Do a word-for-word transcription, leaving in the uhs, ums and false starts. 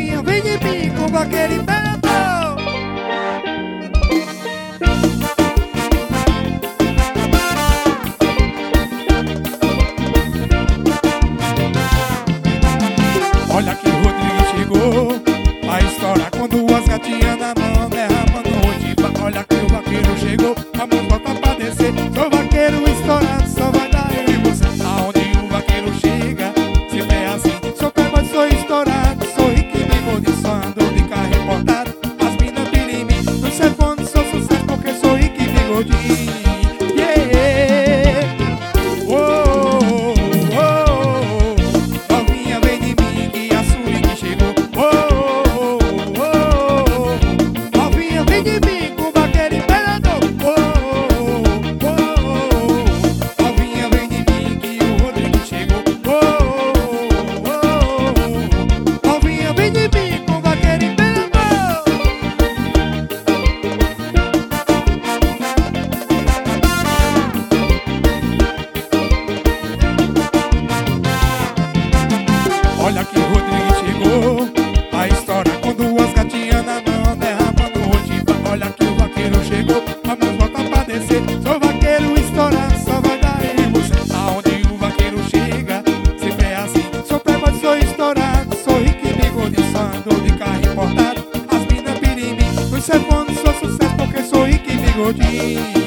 Novinha, vem de mim com vaqueiro imperador. Olha que o Rodrigo chegou, a história com duas gatinhas na mão derramando ojiba. Olha que o vaqueiro chegou, vamos botar pra descer. Sou vaqueiro estourado, só vai dar eu e você. Aonde o vaqueiro chega, se vê assim. Sou playboy, sou estourado, sou rico e bigode, só ando de carro importado. As minas piram em mim, no cefone sou sucesso porque sou rico e bigode. Olha que o Rodrigo chegou, a história com duas gatinhas na mão derramando ojiba. Olha que o vaqueiro chegou, vamos voltar pra descer. Sou vaqueiro estourado, só vai dar eu e você. Aonde o vaqueiro chega, sempre é assim. Sou playboy, sou estourado, sou rico e bigode, só ando de carro importado. As minas piram em mim, nos cefones sou sucesso porque sou rico e bigode.